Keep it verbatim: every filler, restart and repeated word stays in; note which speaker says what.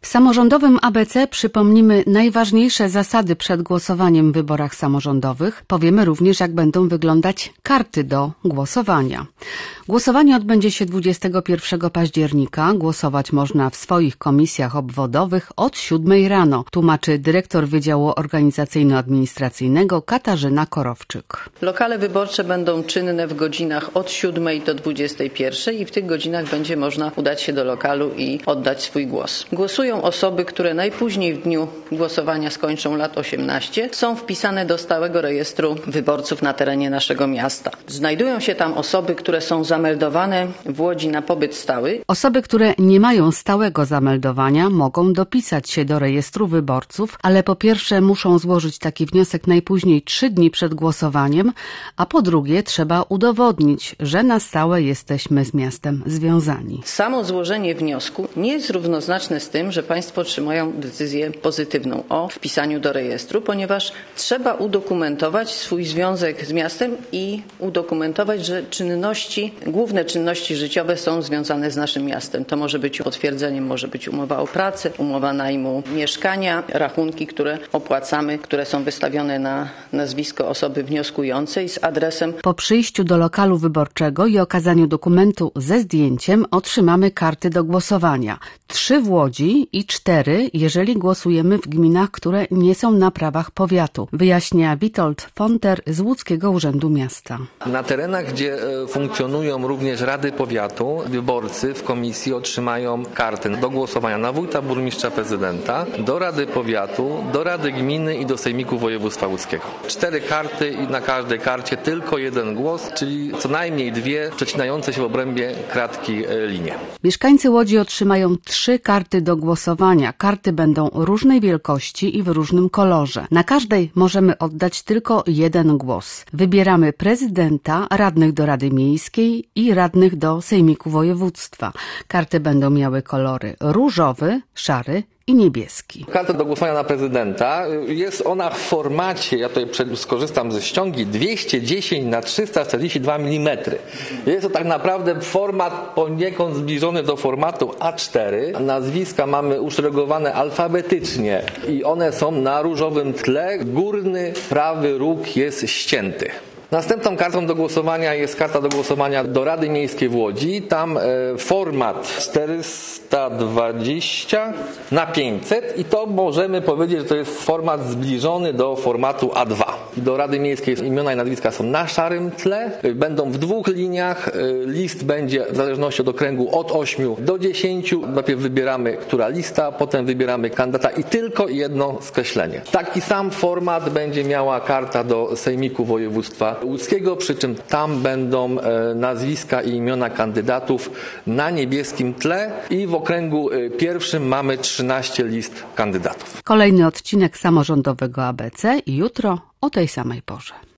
Speaker 1: samorządowym A B C przypomnimy najważniejsze zasady przed głosowaniem w wyborach samorządowych. Powiemy również, jak będą wyglądać karty do głosowania. Głosowanie odbędzie się dwudziestego pierwszego października. Głosować można w swoich komisjach obwodowych od siódmej rano, tłumaczy dyrektor Wydziału Organizacyjno-Administracyjnego Katarzyna Korowczyk.
Speaker 2: Lokale wyborcze będą czynne w godzinach od siódmej do dwudziestej pierwszej i w tych godzinach będzie można udać się do lokalu i oddać swój głos. Głosują osoby, które najpóźniej w dniu głosowania skończą lat osiemnaście, są wpisane do stałego rejestru wyborców na terenie naszego miasta. Znajdują się tam osoby, które są zameldowane w Łodzi na pobyt stały.
Speaker 1: Osoby, które nie mają stałego zameldowania, mogą dopisać się do rejestru wyborców, ale po pierwsze muszą złożyć taki wniosek najpóźniej trzy dni przed głosowaniem, a po drugie trzeba udowodnić, że na stałe jesteśmy z miastem związani.
Speaker 2: Samo złożenie wniosku nie jest równoznaczne z tym, że państwo otrzymają decyzję pozytywną o wpisaniu do rejestru, ponieważ trzeba udokumentować swój związek z miastem i udokumentować, że czynności, główne czynności życiowe są związane z naszym miastem. To może być potwierdzeniem, może być umowa o pracę, umowa najmu mieszkania, rachunki, które opłacamy, które są wystawione na nazwisko osoby wnioskującej z adresem.
Speaker 1: Po przyjściu do lokalu wyborczego i okazaniu dokumentu ze zdjęciem otrzymamy karty do głosowania. Trzy w Łodzi i cztery, jeżeli głosujemy w gminach, które nie są na prawach powiatu, wyjaśnia Witold Fonter z Łódzkiego Urzędu Miasta.
Speaker 3: Na terenach, gdzie funkcjonują również rady powiatu, wyborcy w komisji otrzymają kartę do głosowania na wójta, burmistrza, prezydenta, do rady powiatu, do rady gminy i do sejmiku województwa łódzkiego. Cztery karty i na każdej karcie tylko jeden głos, czyli co najmniej dwie przecinające się w obrębie kratki linie.
Speaker 1: Mieszkańcy Łodzi otrzymają trzy karty do głosowania. Karty będą różnej wielkości i w różnym kolorze. Na każdej możemy oddać tylko jeden głos. Wybieramy prezydenta, radnych do Rady Miejskiej i radnych do Sejmiku Województwa. Karty będą miały kolory różowy, szary i niebieski.
Speaker 3: Karta do głosowania na prezydenta, jest ona w formacie, ja tutaj skorzystam ze ściągi, dwieście dziesięć na trzysta czterdzieści dwa milimetry. Jest to tak naprawdę format poniekąd zbliżony do formatu A cztery. Nazwiska mamy uszeregowane alfabetycznie i one są na różowym tle. Górny prawy róg jest ścięty. Następną kartą do głosowania jest karta do głosowania do Rady Miejskiej w Łodzi. Tam e, format czterysta dwadzieścia na pięćset i to możemy powiedzieć, że to jest format zbliżony do formatu A dwa. Do Rady Miejskiej imiona i nazwiska są na szarym tle, będą w dwóch liniach. E, list będzie w zależności od okręgu od ośmiu do dziesięciu. Najpierw wybieramy, która lista, potem wybieramy kandydata i tylko jedno skreślenie. Taki sam format będzie miała karta do Sejmiku Województwa Łódzkiego, przy czym tam będą e, nazwiska i imiona kandydatów na niebieskim tle i w okręgu e, pierwszym mamy trzynaście list kandydatów.
Speaker 1: Kolejny odcinek samorządowego A B C jutro o tej samej porze.